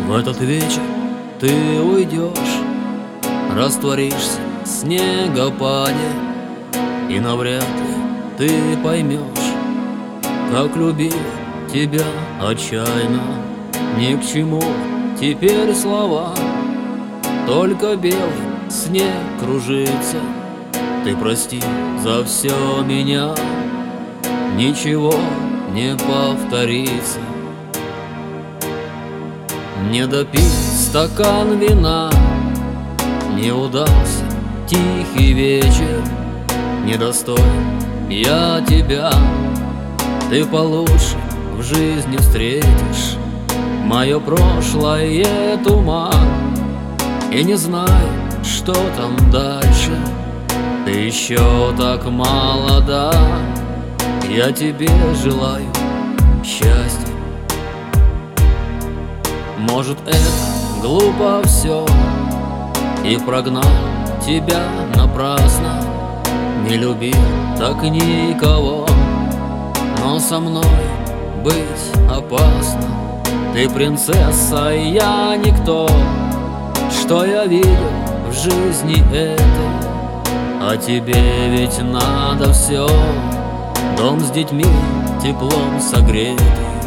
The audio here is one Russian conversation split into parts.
В этот вечер ты уйдешь, растворишься в снегопаде, и навряд ли ты поймешь, как любил тебя отчаянно. Ни к чему теперь слова, только белый снег кружится. Ты прости за все меня, ничего не повторится. Не допить стакан вина, не удался тихий вечер. Недостоин я тебя, ты получше в жизни встретишь. Мое прошлое туман, и не знаю, что там дальше. Ты еще так молода, я тебе желаю счастья. Может, это глупо все, и прогнал тебя напрасно. Не любил так никого, но со мной быть опасно. Ты принцесса, я никто, что я видел в жизни этой. А тебе ведь надо все, дом с детьми теплом согретый.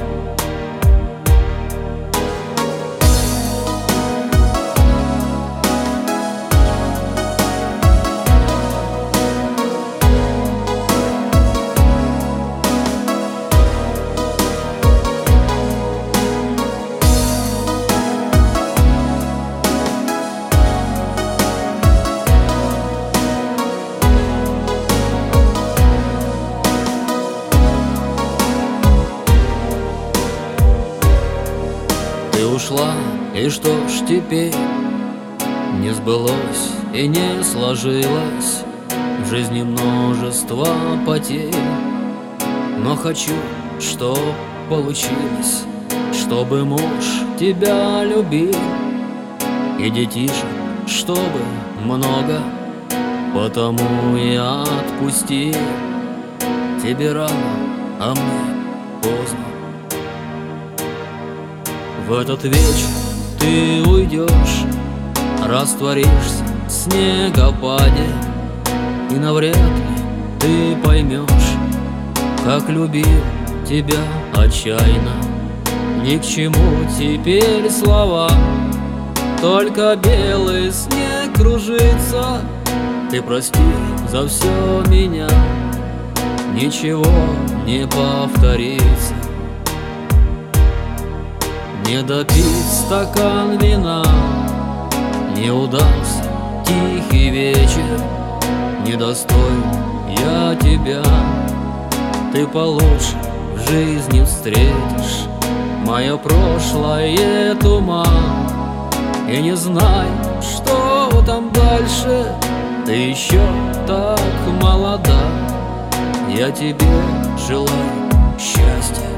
Ты ушла, и что ж теперь? Не сбылось и не сложилось в жизни множество потерь. Но хочу, чтоб получилось, чтобы муж тебя любил, и детишек, чтобы много. Потому я отпустил. Тебе рано, а мне поздно. В этот вечер ты уйдешь, растворишься в снегопаде, и навряд ли ты поймешь, как любил тебя отчаянно. Ни к чему теперь слова, только белый снег кружится. Ты прости за все меня, ничего не повторится. Не допить стакан вина, не удался тихий вечер. Недостоин я тебя, ты получше в жизни встретишь. Мое прошлое туман, и не знаю, что там дальше. Ты еще так молода, я тебе желаю счастья.